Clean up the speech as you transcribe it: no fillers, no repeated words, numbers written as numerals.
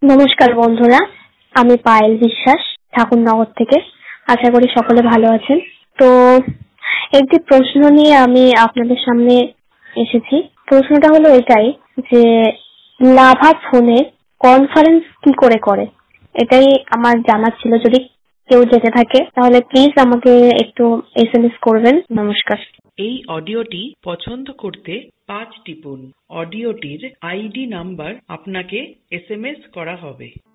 নমস্কার বন্ধুরা, আমি পায়েল বিশ্বাস ঠাকুরনগর থেকে। আশা করি সকলে ভালো আছেন। তো একটি প্রশ্ন নিয়ে আমি আপনাদের সামনে এসেছি। প্রশ্নটা হলো এটাই যে লাভা ফোনে কনফারেন্স কি করে করে, এটাই আমার জানার ছিল। যদি কেউ জেনে থাকে তাহলে প্লিজ আমাকে একটু SMS করবেন। নমস্কার। এই অডিওটি পছন্দ করতে 5 টিপুন। অডিওটির ID নাম্বার আপনাকে SMS করা হবে।